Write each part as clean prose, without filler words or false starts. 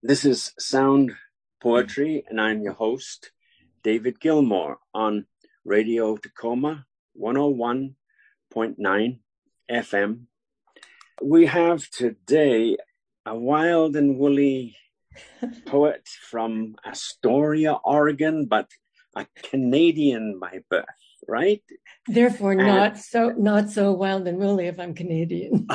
This is Sound Poetry, and I'm your host, David Gilmore, on Radio Tacoma 101.9 FM. We have today a wild and woolly poet from Astoria, Oregon, but a Canadian by birth, right? Therefore, not so wild and woolly if I'm Canadian.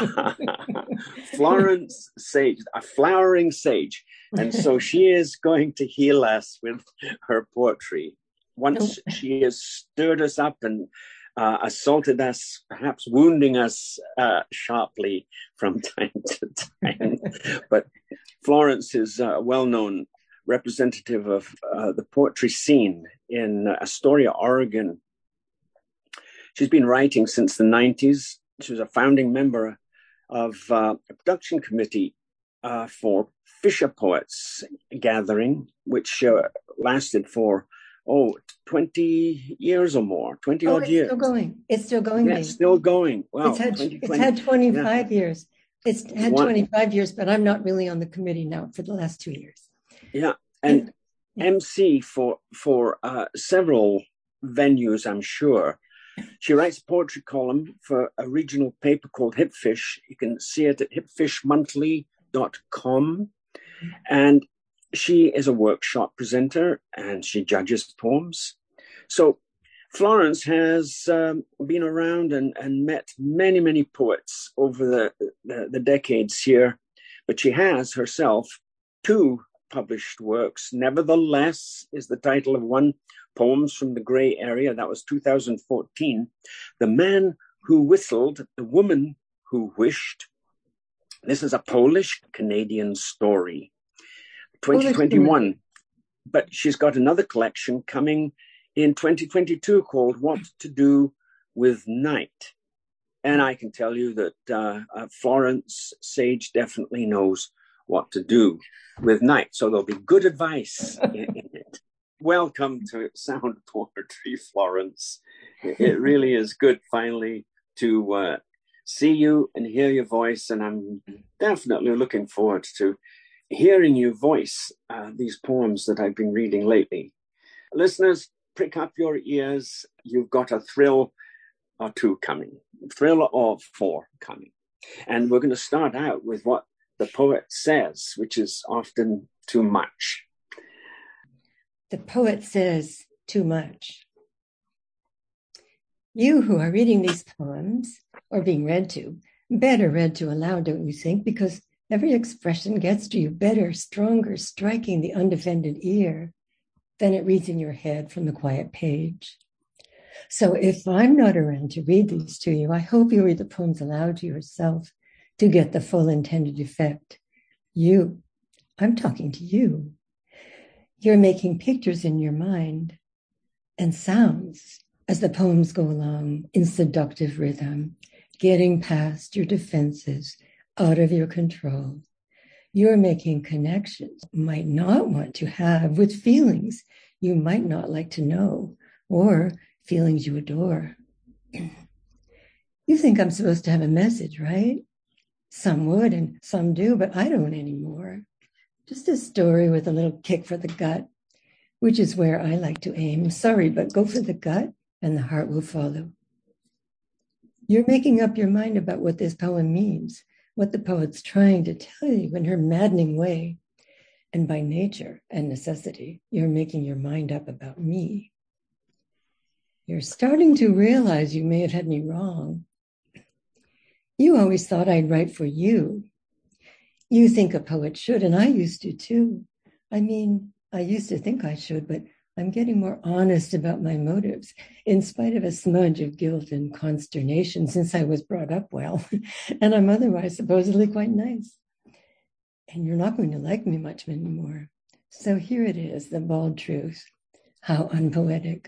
Florence Sage, a flowering sage. And so she is going to heal us with her poetry. Once she has stirred us up and assaulted us, perhaps wounding us sharply from time to time. But Florence is a well-known representative of the poetry scene in Astoria, Oregon. She's been writing since the 90s. She was a founding member of a production committee for Fisher Poets Gathering, which lasted for 20 years or more, 20 odd years. It's still going. Yeah, it's still going. Wow. It's had 25 years. It's had 25 years, but I'm not really on the committee now for the last 2 years. Yeah. And MC for several venues, I'm sure. She writes a poetry column for a regional paper called Hipfish. You can see it at hipfishmonthly.com. And she is a workshop presenter and she judges poems. So Florence has been around and met many, many poets over the decades here, but she has herself 2 published works. Nevertheless is the title of one, Poems from the Gray Area. That was 2014. The Man Who Whistled, The Woman Who Wished. This is a Polish-Canadian story. 2021. But she's got another collection coming in 2022 called What to Do with Night. And I can tell you that Florence Sage definitely knows what to do with night. So there'll be good advice in it. Welcome to Sound Poetry, Florence. It really is good finally to see you and hear your voice. And I'm definitely looking forward to hearing you voice these poems that I've been reading lately. Listeners, prick up your ears. You've got a thrill or 2 coming, thrill or 4 coming. And we're going to start out with what the poet says, which is often too much. The poet says too much. You who are reading these poems, or being read to, better read to aloud, don't you think? Because every expression gets to you better, stronger, striking the undefended ear than it reads in your head from the quiet page. So if I'm not around to read these to you, I hope you read the poems aloud to yourself to get the full intended effect. I'm talking to you. You're making pictures in your mind and sounds as the poems go along in seductive rhythm, getting past your defenses, out of your control. You're making connections you might not want to have with feelings you might not like to know or feelings you adore. You think I'm supposed to have a message, right? Some would and some do, but I don't anymore. Just a story with a little kick for the gut, which is where I like to aim. Sorry, but go for the gut and the heart will follow. You're making up your mind about what this poem means, what the poet's trying to tell you in her maddening way. And by nature and necessity, you're making your mind up about me. You're starting to realize you may have had me wrong. You always thought I'd write for you. You think a poet should, and I used to too. I mean, I used to think I should, but I'm getting more honest about my motives, in spite of a smudge of guilt and consternation since I was brought up well, and I'm otherwise supposedly quite nice. And you're not going to like me much anymore. So here it is, the bald truth. How unpoetic.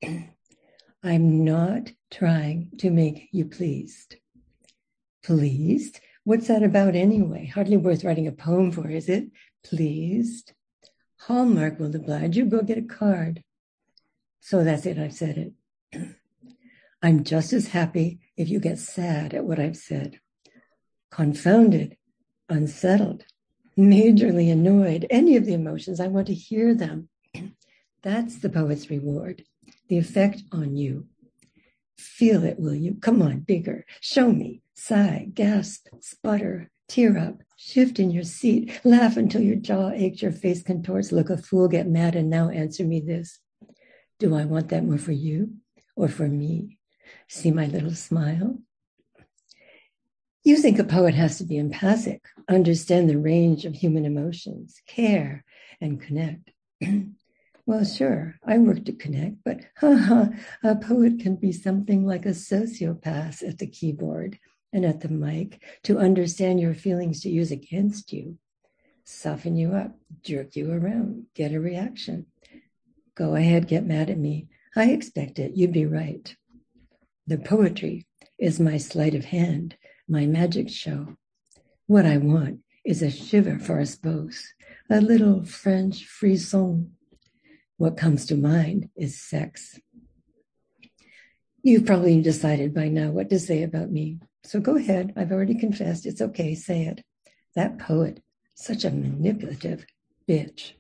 I'm not trying to make you pleased. Pleased? What's that about anyway? Hardly worth writing a poem for, is it? Pleased? Hallmark will oblige you. Go get a card. So that's it. I've said it. I'm just as happy if you get sad at what I've said. Confounded, unsettled, majorly annoyed, any of the emotions. I want to hear them. That's the poet's reward, the effect on you. Feel it, will you? Come on, bigger. Show me. Sigh, gasp, sputter, tear up, shift in your seat, laugh until your jaw aches, your face contorts, look a fool, get mad, and now answer me this. Do I want that more for you or for me? See my little smile? You think a poet has to be empathic, understand the range of human emotions, care, and connect. Well, sure, I work to connect, but a poet can be something like a sociopath at the keyboard and at the mic to understand your feelings to use against you, soften you up, jerk you around, get a reaction. Go ahead, get mad at me. I expect it. You'd be right. The poetry is my sleight of hand, my magic show. What I want is a shiver for us both, a little French frisson. What comes to mind is sex. You've probably decided by now what to say about me. So go ahead. I've already confessed. It's okay. Say it. That poet, such a manipulative bitch.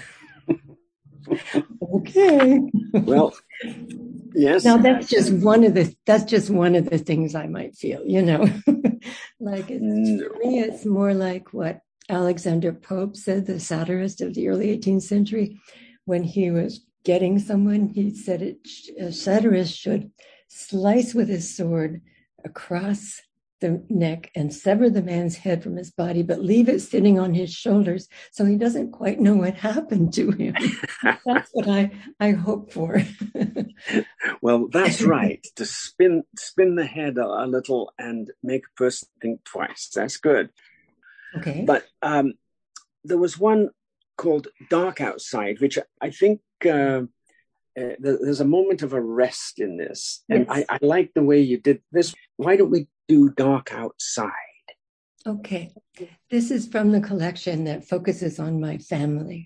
Okay. Well, yes. Now that's just one of the things I might feel, like for me, it's more like what Alexander Pope said, the satirist of the early 18th century, when he was getting someone, he said a satirist should slice with his sword across the neck and sever the man's head from his body, but leave it sitting on his shoulders so he doesn't quite know what happened to him. That's what I hope for. Well, that's right. To spin the head a little and make a person think twice. That's good. Okay. But there was one called Dark Outside, which I think there's a moment of arrest in this. Yes. And I like the way you did this. Why don't we do Dark Outside? Okay. This is from the collection that focuses on my family.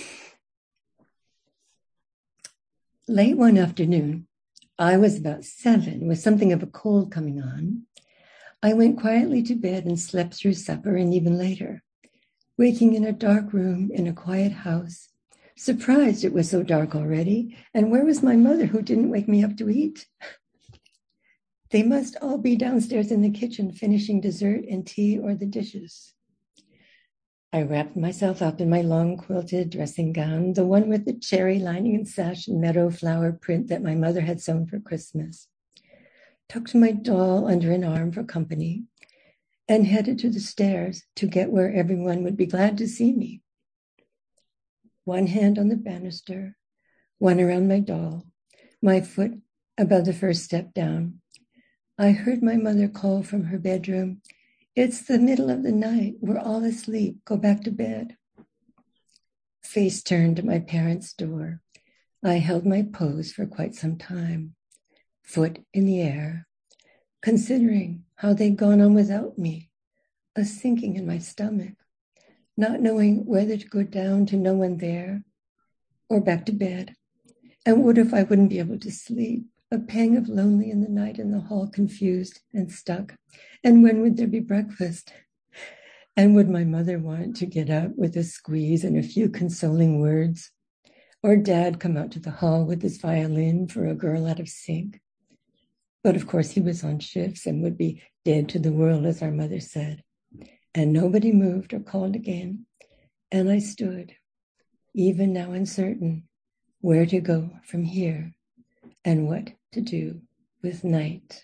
Late one afternoon, I was about 7 with something of a cold coming on. I went quietly to bed and slept through supper and even later, waking in a dark room in a quiet house, surprised it was so dark already, and where was my mother who didn't wake me up to eat? They must all be downstairs in the kitchen finishing dessert and tea or the dishes. I wrapped myself up in my long quilted dressing gown, the one with the cherry lining and sash and meadow flower print that my mother had sewn for Christmas, tucked my doll under an arm for company, and headed to the stairs to get where everyone would be glad to see me. One hand on the banister, one around my doll, my foot above the first step down. I heard my mother call from her bedroom, "It's the middle of the night. We're all asleep. Go back to bed." Face turned to my parents' door. I held my pose for quite some time, foot in the air, considering how they'd gone on without me, a sinking in my stomach, not knowing whether to go down to no one there or back to bed. And what if I wouldn't be able to sleep? A pang of lonely in the night in the hall, confused and stuck. And when would there be breakfast? And would my mother want to get up with a squeeze and a few consoling words? Or Dad come out to the hall with his violin for a girl out of sync? But of course he was on shifts and would be dead to the world, as our mother said. And nobody moved or called again. And I stood, even now uncertain, where to go from here and what to do with night.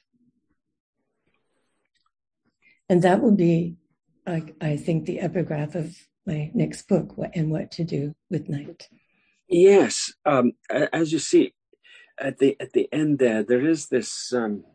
And that will be, I think, the epigraph of my next book, and what to do with night. Yes. As you see, at the end there is this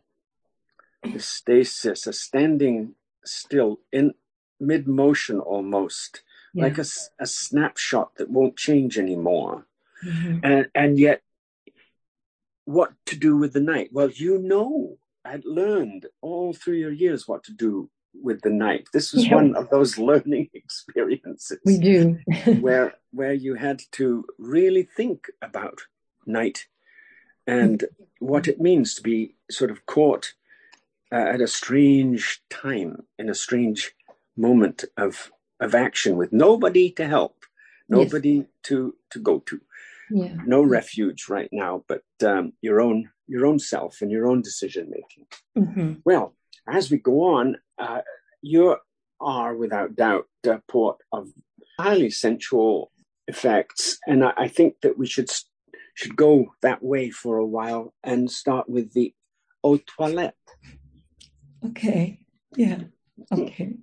stasis, a standing still in mid-motion almost, yeah, like a snapshot that won't change anymore. Mm-hmm. And yet, what to do with the night? Well, I'd learned all through your years what to do with the night. This was one of those learning experiences. We do. where you had to really think about night and what it means to be sort of caught at a strange time, in a strange moment of of action with nobody to help, nobody to go to. Yeah. No refuge right now, but your own self and your own decision making. Mm-hmm. Well, as we go on, you are without doubt a poet of highly sensual effects, and I think that we should go that way for a while and start with the Aux Toilettes. Okay. Yeah. Okay.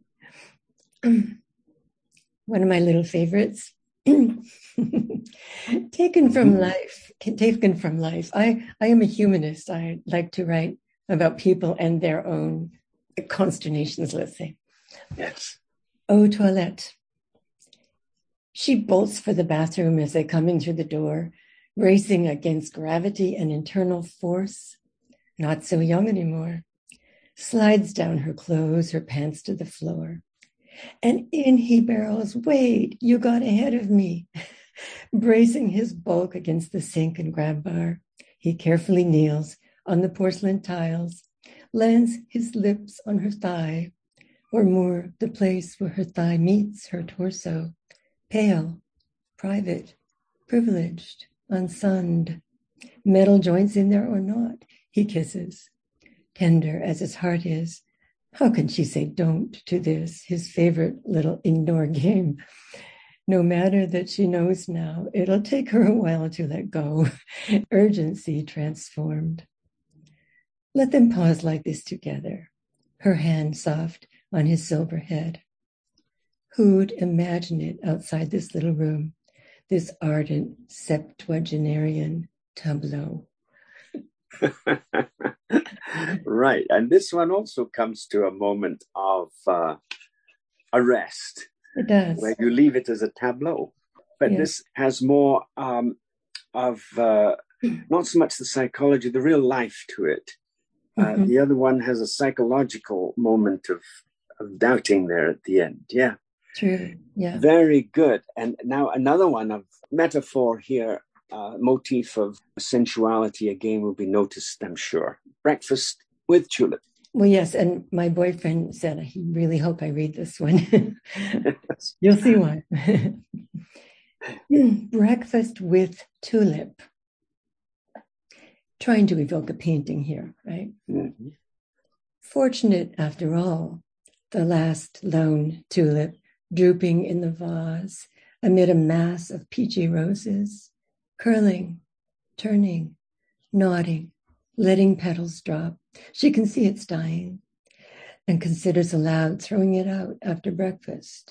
One of my little favorites. Taken from life. I am a humanist. I like to write about people and their own consternations, let's say. Yes. Aux Toilettes. She bolts for the bathroom as they come in through the door, racing against gravity and internal force. Not so young anymore. Slides down her clothes, her pants to the floor. And in he barrels. Wait, you got ahead of me. Bracing his bulk against the sink and grab bar, he carefully kneels on the porcelain tiles, lands his lips on her thigh, or more, the place where her thigh meets her torso, pale, private, privileged, unsunned. Metal joints in there or not, he kisses. Tender as his heart is, how can she say don't to this, his favorite little indoor game? No matter that she knows now, it'll take her a while to let go. Urgency transformed. Let them pause like this together, her hand soft on his silver head. Who'd imagine it outside this little room, this ardent septuagenarian tableau? Right. And this one also comes to a moment of arrest. It does. Where you leave it as a tableau. But this has more of not so much the psychology, the real life to it. The other one has a psychological moment of doubting there at the end. Yeah. True. Yeah. Very good. And now another one of metaphor here, motif of sensuality again will be noticed, I'm sure. Breakfast with Tulip. Well, yes, and my boyfriend said he really hope I read this one. You'll see why. Breakfast with Tulip. Trying to evoke a painting here, right? Mm-hmm. Fortunate, after all, the last lone tulip drooping in the vase amid a mass of peachy roses, curling, turning, nodding, letting petals drop. She can see it's dying and considers aloud throwing it out after breakfast.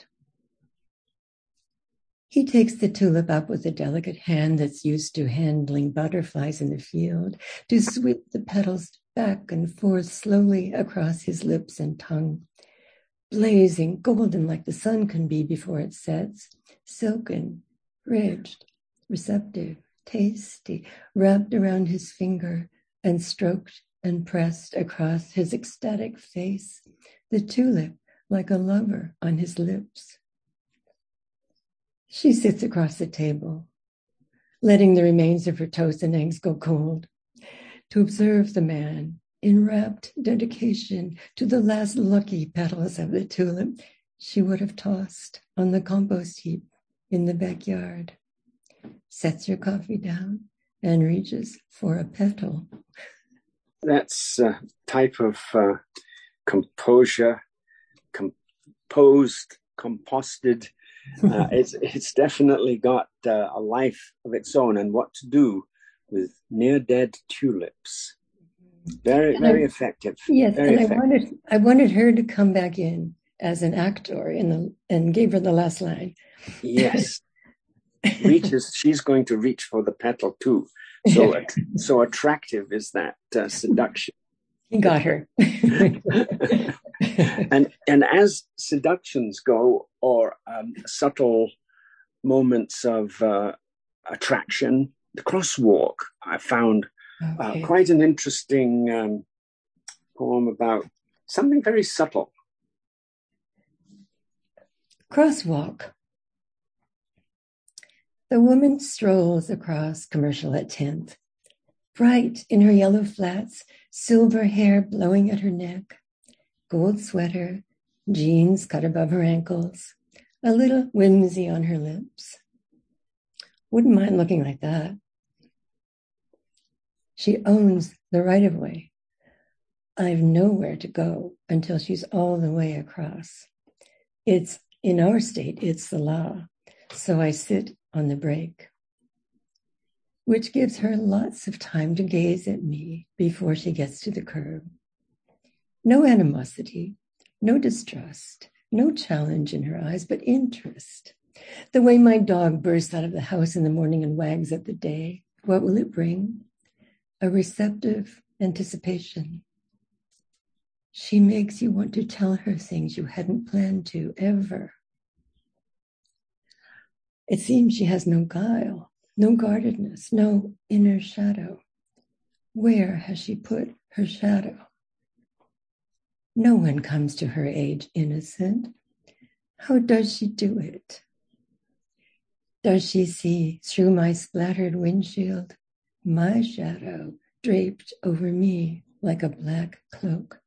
He takes the tulip up with a delicate hand that's used to handling butterflies in the field, to sweep the petals back and forth slowly across his lips and tongue, blazing golden like the sun can be before it sets, silken, ridged, receptive, tasty, wrapped around his finger and stroked and pressed across his ecstatic face, the tulip like a lover on his lips. She sits across the table, letting the remains of her toast and eggs go cold, to observe the man in rapt dedication to the last lucky petals of the tulip she would have tossed on the compost heap in the backyard. Sets her coffee down and reaches for a petal. That's a type of composure, composted. It's definitely got a life of its own, and what to do with near dead tulips. Very effective. Yes, very and effective. I wanted her to come back in as an actor and gave her the last line. Yes, she's going to reach for the petal too. So attractive is that seduction. He got her. and as seductions go, or subtle moments of attraction, the crosswalk I found quite an interesting poem about something very subtle. Crosswalk. The woman strolls across Commercial at 10th, bright in her yellow flats, silver hair blowing at her neck, gold sweater, jeans cut above her ankles, a little whimsy on her lips. Wouldn't mind looking like that. She owns the right-of-way. I've nowhere to go until she's all the way across. It's in our state, it's the law. So I sit on the brake, which gives her lots of time to gaze at me before she gets to the curb. No animosity, no distrust, no challenge in her eyes, but interest. The way my dog bursts out of the house in the morning and wags at the day, what will it bring? A receptive anticipation. She makes you want to tell her things you hadn't planned to ever. It seems she has no guile, no guardedness, no inner shadow. Where has she put her shadow? No one comes to her age innocent. How does she do it? Does she see through my splattered windshield my shadow draped over me like a black cloak?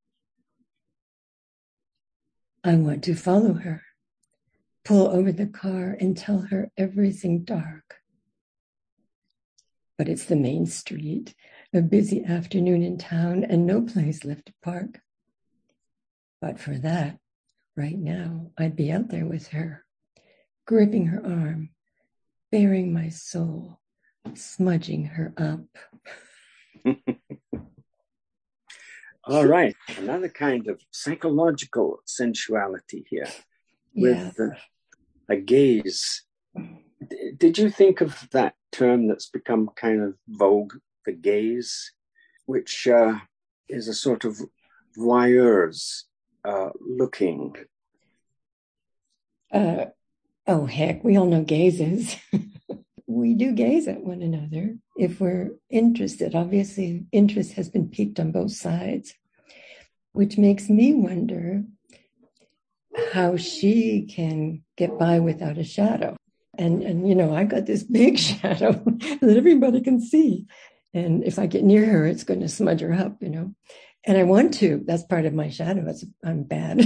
I want to follow her, pull over the car and tell her everything dark. But it's the main street, a busy afternoon in town, and no place left to park. But for that, right now, I'd be out there with her, gripping her arm, bearing my soul, smudging her up. All right. Another kind of psychological sensuality here with a gaze. Did you think of that term that's become kind of vogue, the gaze, which is a sort of voyeur's looking? Oh, heck, we all know gazes. We do gaze at one another if we're interested. Obviously, interest has been piqued on both sides, which makes me wonder how she can get by without a shadow. And you know, I've got this big shadow that everybody can see. And if I get near her, it's going to smudge her up, you know. And I want to. That's part of my shadow. I'm bad.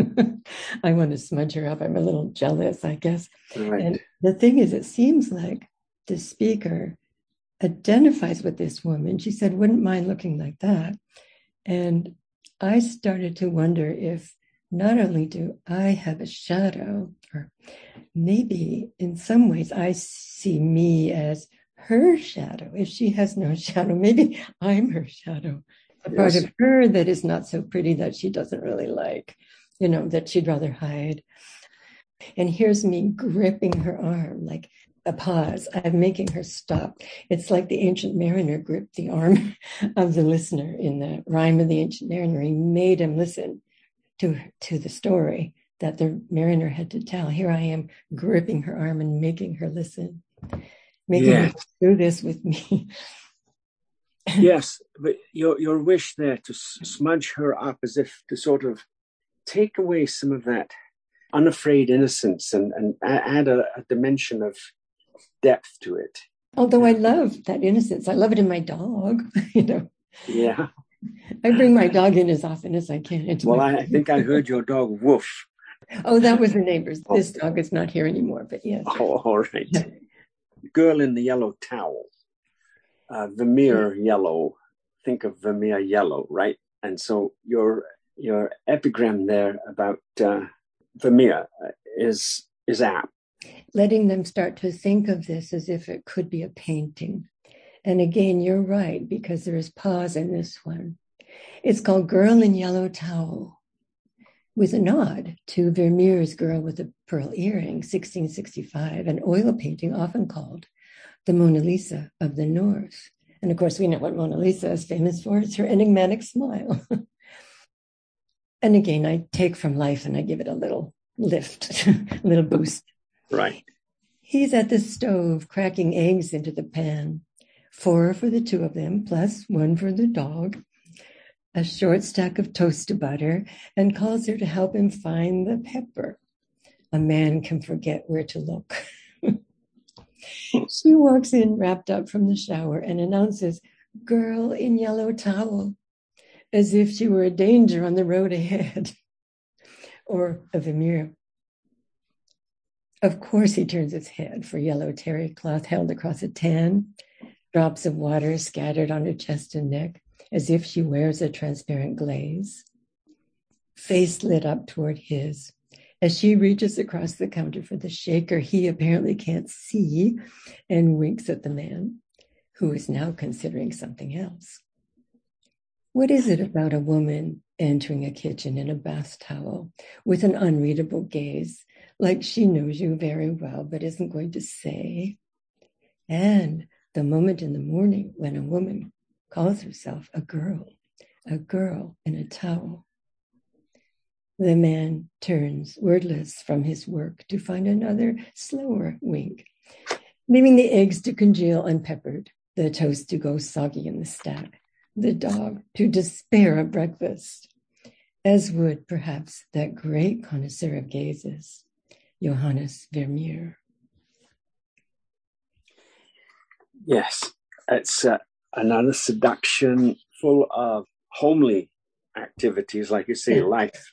I want to smudge her up. I'm a little jealous, I guess. Right. And the thing is, it seems like the speaker identifies with this woman. She said, wouldn't mind looking like that. And I started to wonder if not only do I have a shadow, or maybe in some ways I see me as her shadow. If she has no shadow, maybe I'm her shadow. A part of her that is not so pretty, that she doesn't really like, you know, that she'd rather hide. And here's me gripping her arm, like a pause. I'm making her stop. It's like the ancient mariner gripped the arm of the listener in the rhyme of the ancient mariner. He made him listen to the story that the mariner had to tell. Here I am gripping her arm and making her listen, making her do this with me. Yes, but your wish there to smudge her up as if to sort of take away some of that unafraid innocence and add a dimension of depth to it. Although I love that innocence. I love it in my dog, you know. Yeah. I bring my dog in as often as I can. Well, I think I heard your dog woof. Oh, that was the neighbor's. This dog is not here anymore, but yes. Oh, all right. Yeah. Girl in the yellow towel. Vermeer yellow. Think of Vermeer yellow, right? And so your epigram there about Vermeer is apt. Letting them start to think of this as if it could be a painting. And again, you're right, because there is pause in this one. It's called Girl in Yellow Towel, with a nod to Vermeer's Girl with a Pearl Earring, 1665, an oil painting often called the Mona Lisa of the North. And of course, we know what Mona Lisa is famous for. It's her enigmatic smile. And again, I take from life and I give it a little lift, a little boost. Right. He's at the stove cracking eggs into the pan. 4 for the 2 of them, plus 1 for the dog. A short stack of toast to butter, and calls her to help him find the pepper. A man can forget where to look. She walks in wrapped up from the shower and announces, Girl in Yellow Towel, as if she were a danger on the road ahead. Or a Vermeer. Of course, he turns his head for yellow terry cloth held across a tan, drops of water scattered on her chest and neck, as if she wears a transparent glaze. Face lit up toward his. As she reaches across the counter for the shaker he apparently can't see and winks at the man, who is now considering something else. What is it about a woman entering a kitchen in a bath towel with an unreadable gaze, like she knows you very well but isn't going to say? And the moment in the morning when a woman calls herself a girl in a towel. The man turns wordless from his work to find another slower wink, leaving the eggs to congeal unpeppered, the toast to go soggy in the stack, the dog to despair of breakfast, as would perhaps that great connoisseur of gazes, Johannes Vermeer. Yes, it's another seduction full of homely activities. Like you say, life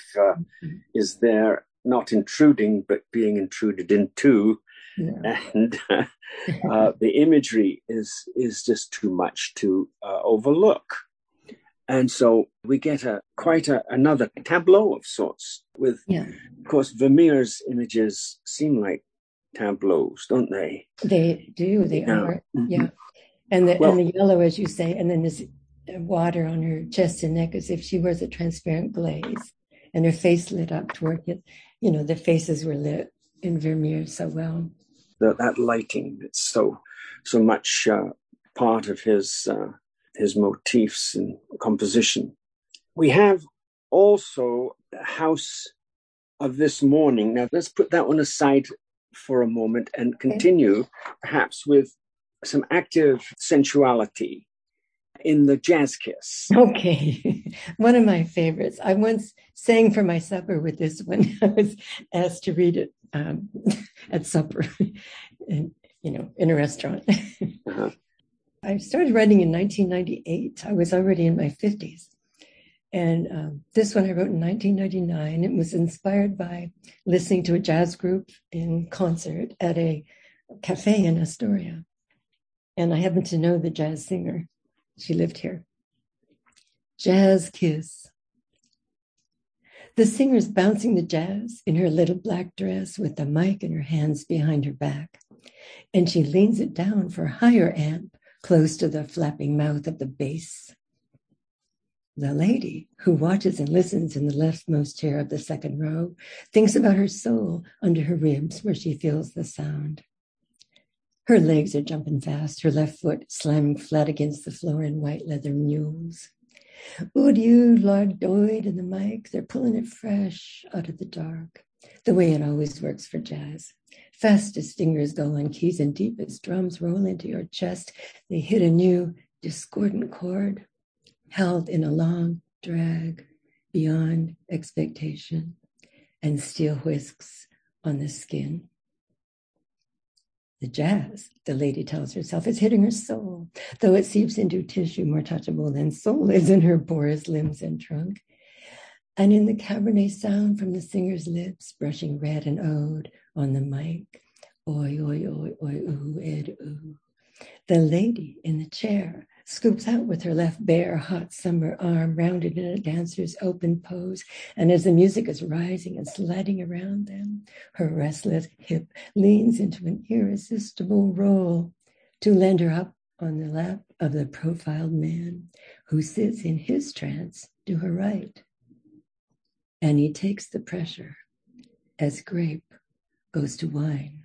is there, not intruding, but being intruded into. Yeah. And the imagery is just too much to overlook. And so we get another tableau of sorts with, of course, Vermeer's images seem like tableaus, don't they? They do. They are. Mm-hmm. Yeah. And the yellow, as you say, and then this water on her chest and neck as if she wears a transparent glaze, and her face lit up toward it. You know, the faces were lit in Vermeer so well. That lighting, it's so much part of his motifs and composition. We have also the House of This Morning. Now, let's put that one aside for a moment and continue perhaps with some active sensuality in the Jazz Kiss. Okay. One of my favorites. I once sang for my supper with this one. I was asked to read it at supper, in a restaurant. Uh-huh. I started writing in 1998. I was already in my 50s. And this one I wrote in 1999. It was inspired by listening to a jazz group in concert at a cafe in Astoria. And I happen to know the jazz singer. She lived here. Jazz Kiss. The singer's bouncing the jazz in her little black dress with the mic in her hands behind her back. And she leans it down for a higher amp close to the flapping mouth of the bass. The lady, who watches and listens in the leftmost chair of the second row, thinks about her soul under her ribs where she feels the sound. Her legs are jumping fast, her left foot slamming flat against the floor in white leather mules. Would you, Lord Doyd and the mic, they're pulling it fresh out of the dark, the way it always works for jazz. Fast as fingers go on keys and deep as drums roll into your chest, they hit a new discordant chord, held in a long drag beyond expectation, and steel whisks on the skin. The jazz, the lady tells herself, is hitting her soul, though it seeps into tissue more touchable than soul is in her porous limbs and trunk. And in the Cabernet sound from the singer's lips, brushing red and ode on the mic, oi, oi, oi, oi, ooh, ed, ooh. The lady in the chair scoops out with her left bare, hot summer arm rounded in a dancer's open pose, and as the music is rising and sliding around them, her restless hip leans into an irresistible roll to lend her up on the lap of the profiled man who sits in his trance to her right. And he takes the pressure as grape goes to wine.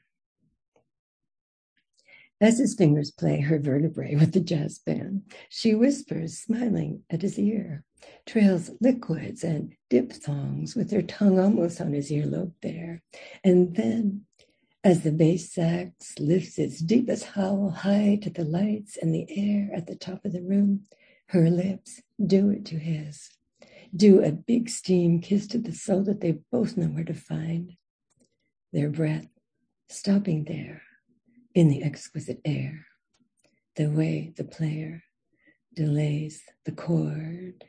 As his fingers play her vertebrae with the jazz band, she whispers, smiling at his ear, trails liquids and diphthongs with her tongue almost on his earlobe there. And then, as the bass sax lifts its deepest howl high to the lights and the air at the top of the room, her lips do it to his. Do a big steam kiss to the soul that they both know where to find. Their breath stopping there in the exquisite air, the way the player delays the chord.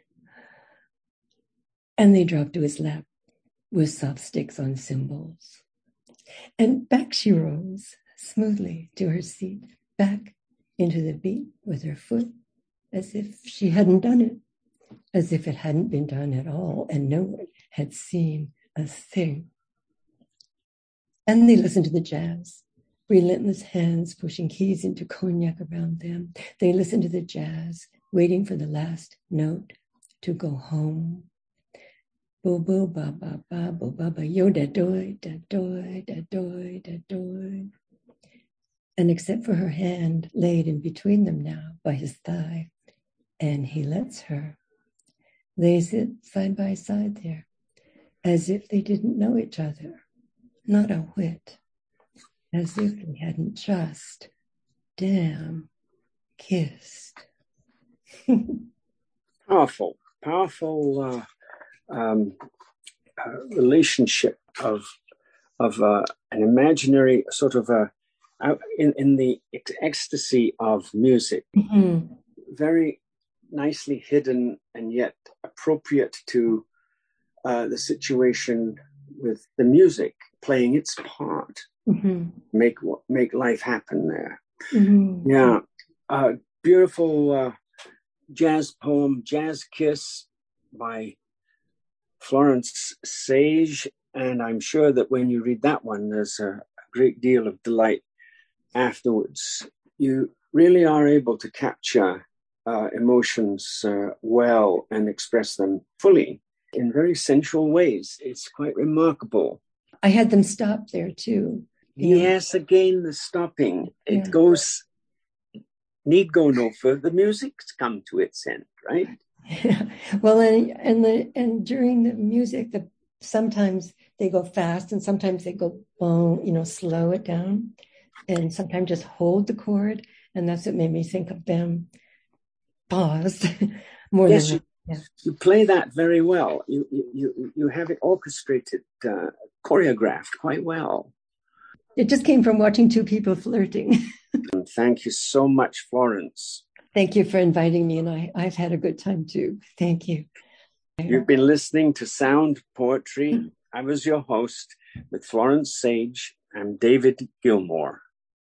And they drop to his lap with soft sticks on cymbals. And back she rolls smoothly to her seat, back into the beat with her foot, as if she hadn't done it, as if it hadn't been done at all, and no one had seen a thing. And they listen to the jazz, relentless hands pushing keys into cognac around them. They listen to the jazz, waiting for the last note to go home. Bo bo ba ba ba bo ba ba yo da doi da doi da doi da doi. And except for her hand laid in between them now by his thigh, and he lets her, they sit side by side there, as if they didn't know each other, not a whit, as if they hadn't just damn kissed. Powerful relationship of an imaginary sort of in the ecstasy of music, very nicely hidden and yet appropriate to the situation with the music playing its part. Make life happen there. Yeah, beautiful jazz poem, Jazz Kiss by Florence Sage, and I'm sure that when you read that one, there's a great deal of delight afterwards. You really are able to capture emotions well and express them fully in very sensual ways. It's quite remarkable. I had them stop there too. Yes, again, the stopping. It goes, need go no further. The music's come to its end, right? Yeah. Well, and during the music, sometimes they go fast and sometimes they go boom, slow it down, and sometimes just hold the chord. And that's what made me think of them paused more yes, than you play that very well. You have it orchestrated, choreographed quite well. It just came from watching two people flirting. Thank you so much, Florence. Thank you for inviting me, and I've had a good time too. Thank you. You've been listening to Sound Poetry. I was your host with Florence Sage. I'm David Gilmore.